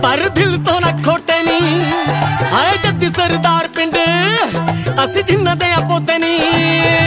पर दिल तो ना खोटे नी आए जद्दी सरदार पिंड असी जिन्ना दे पोते नी